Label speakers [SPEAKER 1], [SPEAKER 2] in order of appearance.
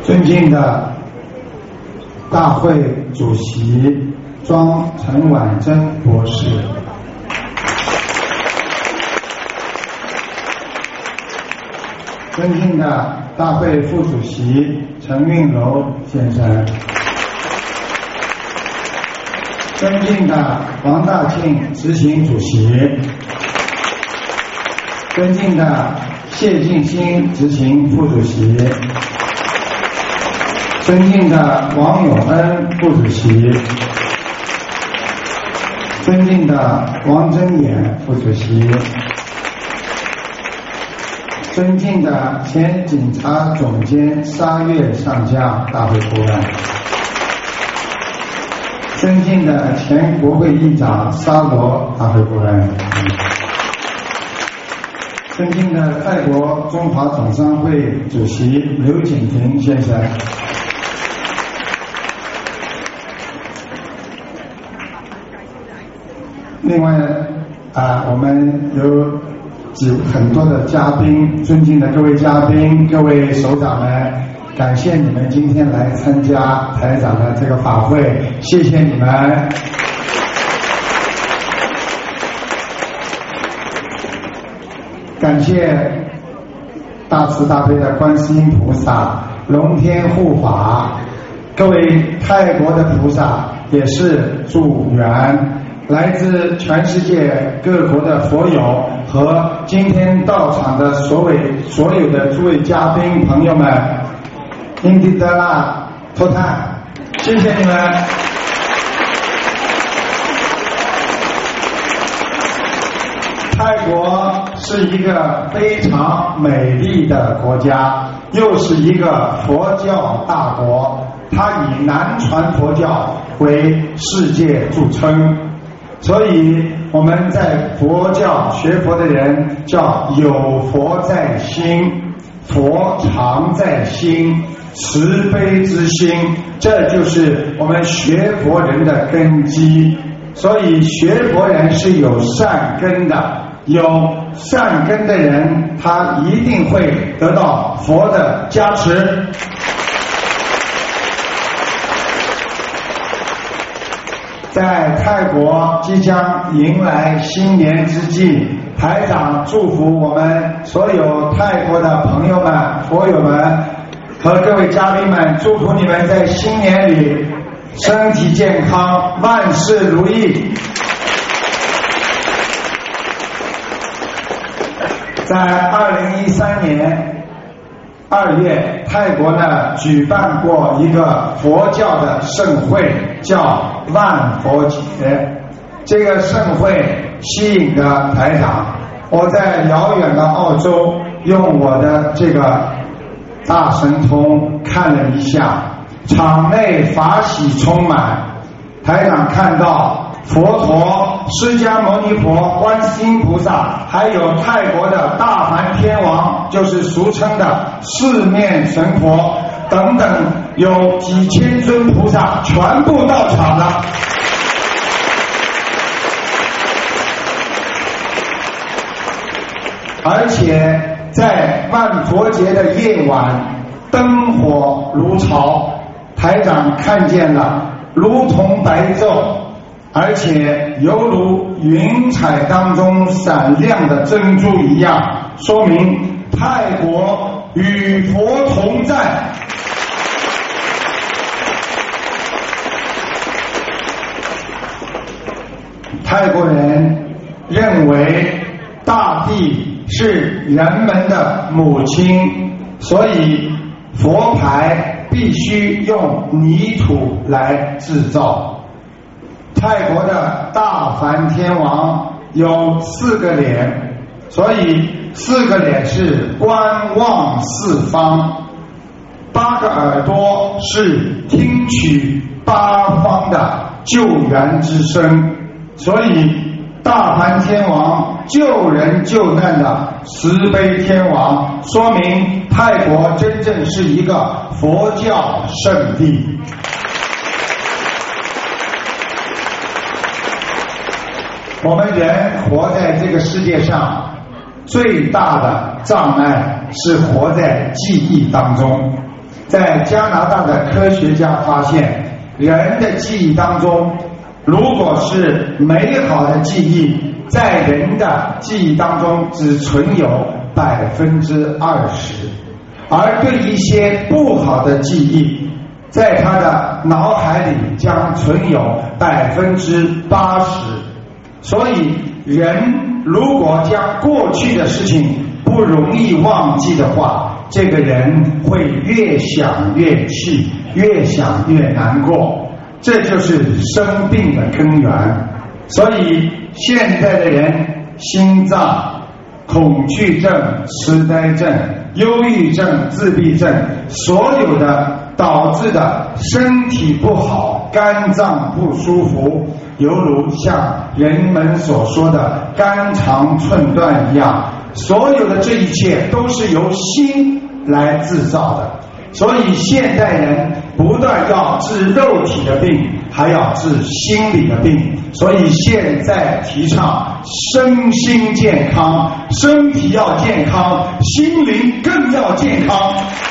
[SPEAKER 1] 尊敬的大会主席庄陈婉珍博士，尊敬的大会副主席陈运楼先生，尊敬的王大庆执行主席，尊敬的谢晋新执行副主席，尊敬的王永恩副主席，尊敬的王真衍副主席，尊敬的前警察总监沙月上将大会主任，尊敬的前国会议长沙罗大会主任，尊敬的泰国中华总商会主席刘景婷先生，另外我们有很多的嘉宾，尊敬的各位嘉宾、各位首长们，感谢你们今天来参加台长的这个法会，谢谢你们。感谢大慈大悲的观世音菩萨、龙天护法，各位泰国的菩萨也是助缘，来自全世界各国的佛友和今天到场的所有的诸位嘉宾朋友们，印第德拉托坦，谢谢你们。泰国是一个非常美丽的国家，又是一个佛教大国，它以南传佛教为世界著称，所以我们在佛教学佛的人叫有佛在心，佛常在心，慈悲之心，这就是我们学佛人的根基。所以学佛人是有善根的，有善根的人他一定会得到佛的加持。在泰国即将迎来新年之际，台长祝福我们所有泰国的朋友们、佛友们和各位嘉宾们，祝福你们在新年里身体健康，万事如意。在2013年2月，泰国呢举办过一个佛教的盛会，叫万佛节。这个盛会吸引了台长，我在遥远的澳洲用我的这个大神通看了一下，场内法喜充满。台长看到佛陀、释迦牟尼佛、观世音菩萨，还有泰国的大梵天王，就是俗称的四面神佛等等，有几千尊菩萨全部到场了。而且在万佛节的夜晚，灯火如潮，台长看见了如同白昼，而且犹如云彩当中闪亮的珍珠一样，说明泰国与佛同在。泰国人认为大地是人们的母亲，所以佛牌必须用泥土来制造。泰国的大梵天王有4个脸，所以4个脸是观望四方，8个耳朵是听取8方的救援之声，所以大梵天王救人救难的慈悲天王，说明泰国真正是一个佛教圣地。我们人活在这个世界上，最大的障碍是活在记忆当中。 在加拿大的科学家发现，人的记忆当中，如果是美好的记忆，在人的记忆当中只存有20%，而对一些不好的记忆，在他的脑海里将存有80%。所以人如果将过去的事情不容易忘记的话，这个人会越想越气，越想越难过，这就是生病的根源。所以现在的人心脏、恐惧症、痴呆症、忧郁症、自闭症，所有的导致的身体不好、肝脏不舒服，犹如像人们所说的肝肠寸断一样，所有的这一切都是由心来制造的。所以现代人不但要治肉体的病，还要治心理的病。所以现在提倡身心健康，身体要健康，心灵更要健康。